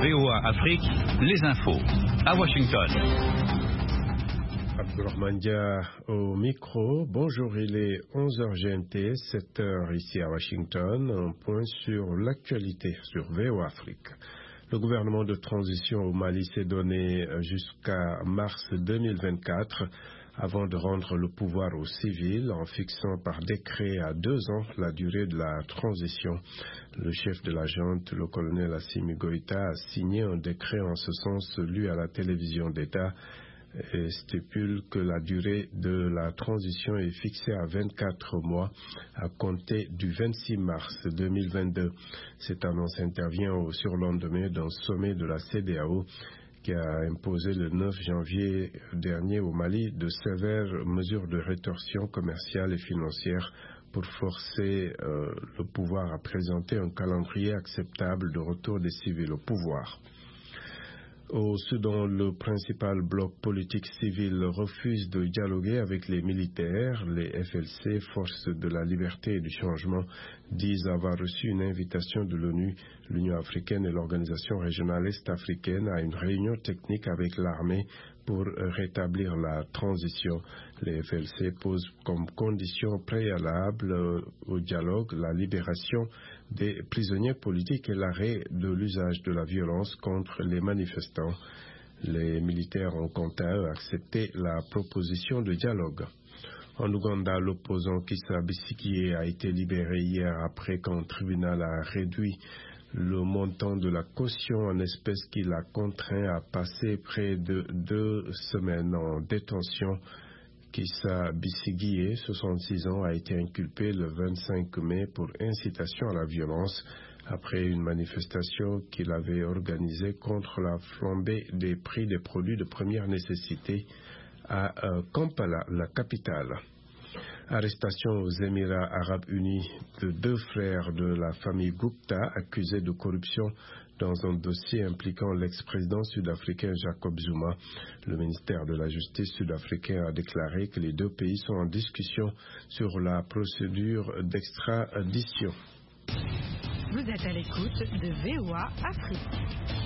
VOA Afrique, les infos. À Washington. Abdurrahman Dia au micro. Bonjour, il est 11h GMT, 7h ici à Washington. Un point sur l'actualité sur VOA Afrique. Le gouvernement de transition au Mali s'est donné jusqu'à mars 2024 avant de rendre le pouvoir aux civils en fixant par décret à 2 ans la durée de la transition. Le chef de la junte, le colonel Assimi Goïta, a signé un décret en ce sens lu à la télévision d'État et stipule que la durée de la transition est fixée à 24 mois à compter du 26 mars 2022. Cette annonce intervient au surlendemain d'un sommet de la CEDEAO qui a imposé le 9 janvier dernier au Mali de sévères mesures de rétorsion commerciale et financière pour forcer le pouvoir à présenter un calendrier acceptable de retour des civils au pouvoir. Au Soudan, le principal bloc politique civil refuse de dialoguer avec les militaires. Les FLC, Forces de la Liberté et du Changement, disent avoir reçu une invitation de l'ONU, l'Union africaine et l'Organisation régionale est-africaine à une réunion technique avec l'armée pour rétablir la transition. Les FLC posent comme condition préalable au dialogue la libération des prisonniers politiques et l'arrêt de l'usage de la violence contre les manifestants. Les militaires ont quant à eux accepté la proposition de dialogue. En Ouganda, l'opposant Kizza Besigye a été libéré hier après qu'un tribunal a réduit le montant de la caution en espèces qui l'a contraint à passer près de 2 semaines en détention. Kizza Besigye, 66 ans, a été inculpé le 25 mai pour incitation à la violence après une manifestation qu'il avait organisée contre la flambée des prix des produits de première nécessité à Kampala, la capitale. Arrestation aux Émirats arabes unis de 2 frères de la famille Gupta accusés de corruption dans un dossier impliquant l'ex-président sud-africain Jacob Zuma. Le ministère de la Justice sud-africain a déclaré que les 2 pays sont en discussion sur la procédure d'extradition. Vous êtes à l'écoute de VOA Afrique.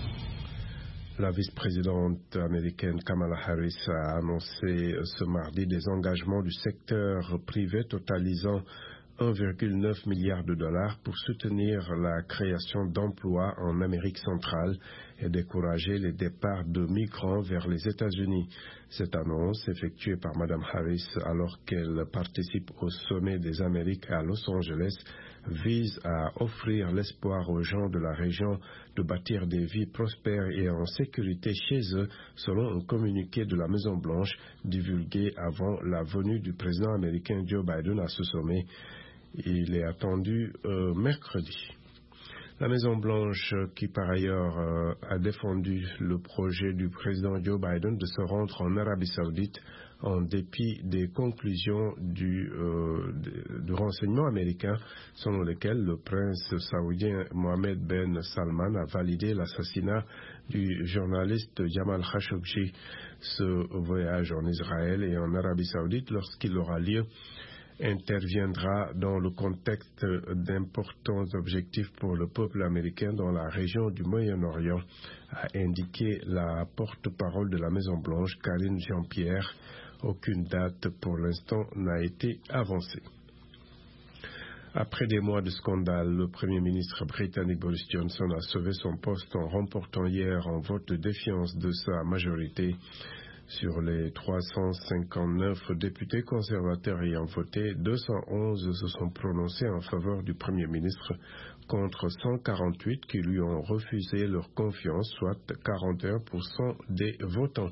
La vice-présidente américaine Kamala Harris a annoncé ce mardi des engagements du secteur privé totalisant 1,9 milliard de dollars pour soutenir la création d'emplois en Amérique centrale et décourager les départs de migrants vers les États-Unis. Cette annonce, effectuée par Mme Harris alors qu'elle participe au sommet des Amériques à Los Angeles, vise à offrir l'espoir aux gens de la région de bâtir des vies prospères et en sécurité chez eux, selon un communiqué de la Maison-Blanche divulgué avant la venue du président américain Joe Biden à ce sommet. Il est attendu mercredi. La Maison-Blanche, qui par ailleurs a défendu le projet du président Joe Biden de se rendre en Arabie Saoudite en dépit des conclusions du renseignement américain selon lesquelles le prince saoudien Mohammed Ben Salman a validé l'assassinat du journaliste Jamal Khashoggi. Ce voyage en Israël et en Arabie Saoudite, lorsqu'il aura lieu, interviendra dans le contexte d'importants objectifs pour le peuple américain dans la région du Moyen-Orient, a indiqué la porte-parole de la Maison-Blanche, Karine Jean-Pierre. Aucune date pour l'instant n'a été avancée. Après des mois de scandale, le Premier ministre britannique Boris Johnson a sauvé son poste en remportant hier un vote de défiance de sa majorité. Sur les 359 députés conservateurs ayant voté, 211 se sont prononcés en faveur du Premier ministre contre 148 qui lui ont refusé leur confiance, soit 41% des votants.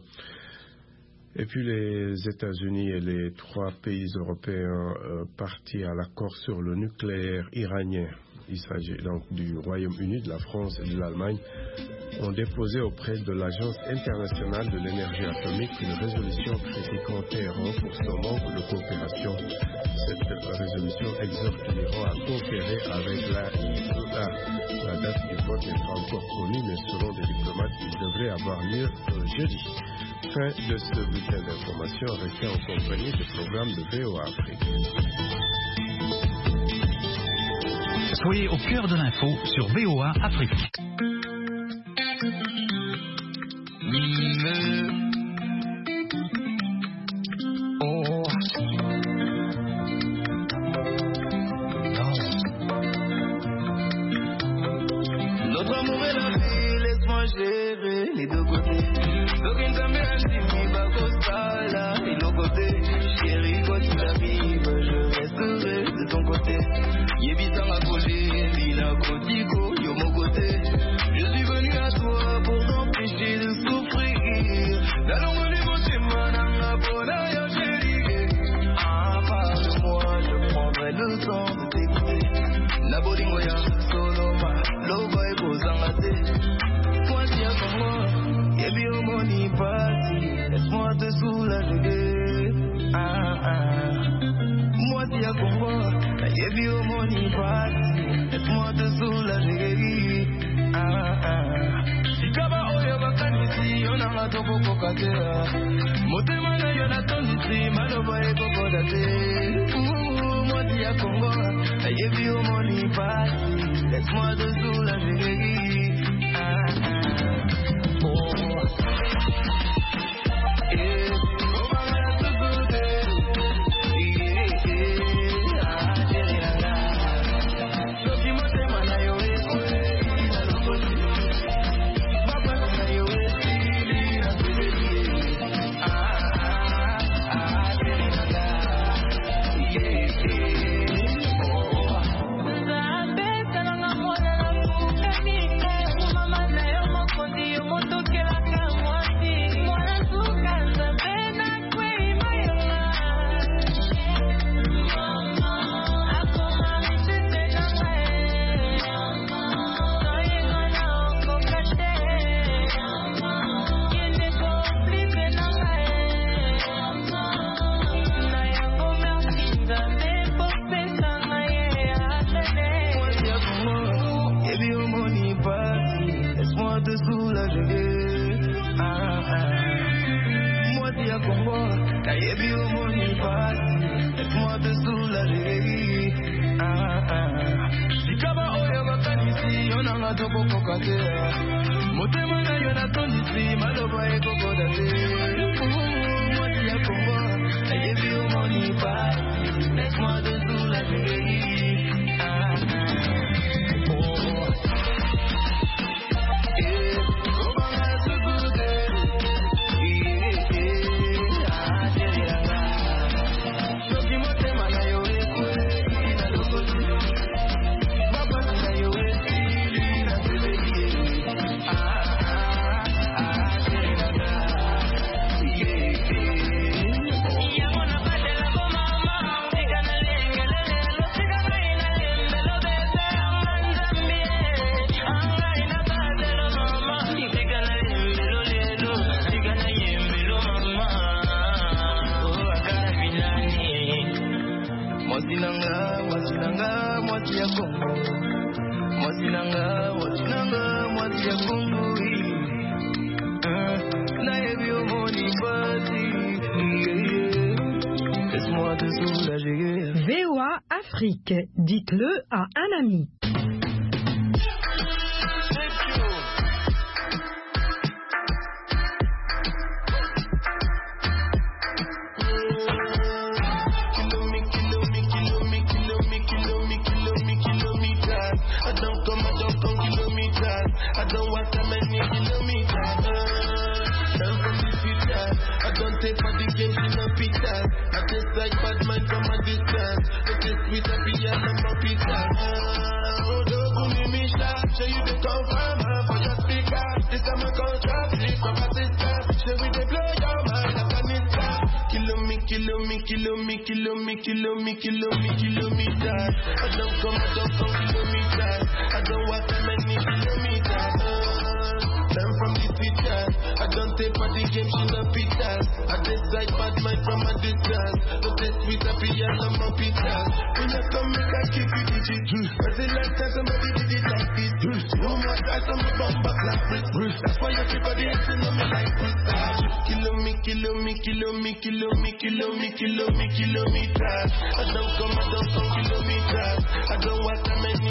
Et puis les États-Unis et les 3 pays européens partis à l'accord sur le nucléaire iranien, il s'agit donc du Royaume-Uni, de la France et de l'Allemagne, ont déposé auprès de l'Agence internationale de l'énergie atomique une résolution critiquant Téhéran pour son manque de coopération. Cette résolution exhorte l'Iran à coopérer avec la IEA. La date du vote n'est pas encore connue, mais selon des diplomates, il devrait avoir lieu jeudi. Fin de ce bulletin d'information, restez en compagnie du programme de VOA Afrique. Soyez au cœur de l'info sur VOA Afrique. Chérie, quoi qu'il arrive, je resterai de ton côté. Yébitanga collé, Lina Kotiko, yo mon côté. Je suis venu à toi pour t'empêcher de souffrir. La longue du mananga bona yo chérie. Parle-moi, je prendrai le temps de t'écouter. La bolingoya, soloma, loba et bozangate. Toi qui as comme moi, yebi au moni parti. Laisse-moi te soulager. Moi qui as comme moi, yebi au moni parti. Laisse-moi te soulager. Sikaba oyo bakanisi, onanga toko kokatera. Motema na yo na tondisi, maloba e kokodate. Moi qui as comme moi, yebi au moni parti. Laisse-moi te soulager. VOA Afrique, dites-le à un ami. Kilometers. I don't come kilometers. I don't walk that many kilometers. I'm from the future. I don't take for the game, she no pitas. I decide bad mind from a distance. No test with a piano, I'm a pitas. When you come, make I keep it digit. Cause the last time somebody did it like this. No more time, some bump back like Brit. That's why everybody has to know me like Brit. Kilometers. I don't come kilometers. I don't walk that many